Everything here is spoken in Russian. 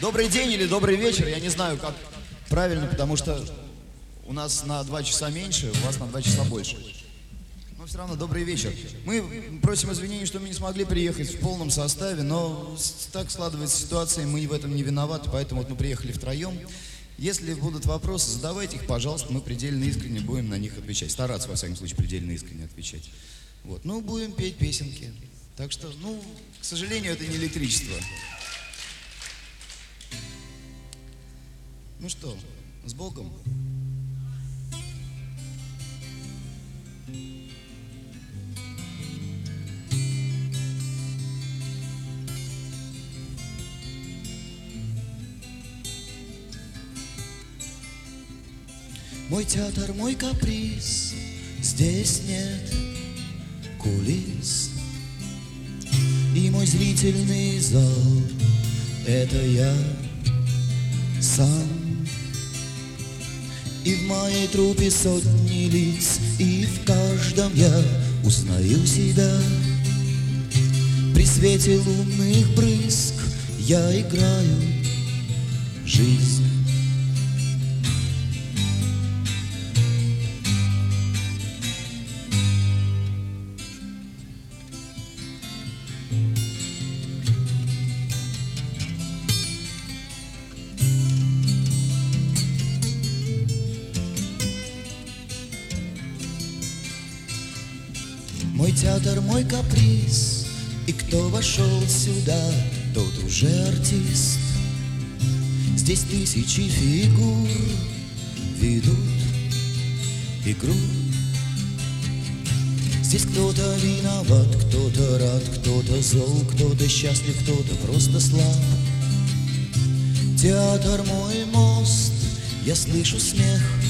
Добрый день или добрый вечер, я не знаю, как правильно, потому что у нас на 2 часа меньше, у вас на 2 часа больше. Но все равно добрый вечер. Мы просим извинений, что мы не смогли приехать в полном составе, но так складывается ситуация, мы в этом не виноваты, поэтому вот мы приехали втроем. Если будут вопросы, задавайте их, пожалуйста, мы предельно искренне будем на них отвечать. Стараться, во всяком случае, предельно искренне отвечать. Вот. Ну, будем петь песенки. Так что, ну, к сожалению, это не электричество. Ну что, с Богом. Мой театр, мой каприз, здесь нет кулис. И мой зрительный зал — это я сам. И в моей труппе сотни лиц, и в каждом я узнаю себя. При свете лунных брызг я играю жизнь. Мой театр, мой каприз, и кто вошел сюда, тот уже артист. Здесь тысячи фигур ведут игру. Здесь кто-то виноват, кто-то рад, кто-то зол, кто-то счастлив, кто-то просто слаб. Театр мой мост, я слышу смех